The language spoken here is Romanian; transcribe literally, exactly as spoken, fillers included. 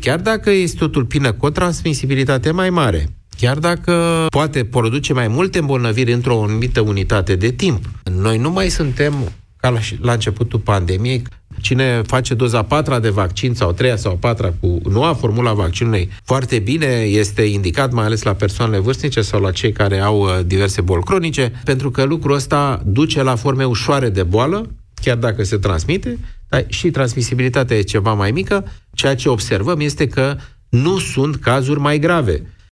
chiar dacă este o tulpină cu o transmisibilitate mai mare, chiar dacă poate produce mai multe îmbolnăviri într-o anumită unitate de timp, noi nu mai suntem ca la, la începutul pandemiei. Cine face doza a patra de vaccin sau a treia sau a patra cu noua formula vaccinului foarte bine, este indicat mai ales la persoanele vârstnice sau la cei care au uh, diverse boli cronice, pentru că lucrul ăsta duce la forme ușoare de boală, chiar dacă se transmite, dar și transmisibilitatea e ceva mai mică. Ceea ce observăm este că nu sunt cazuri mai grave.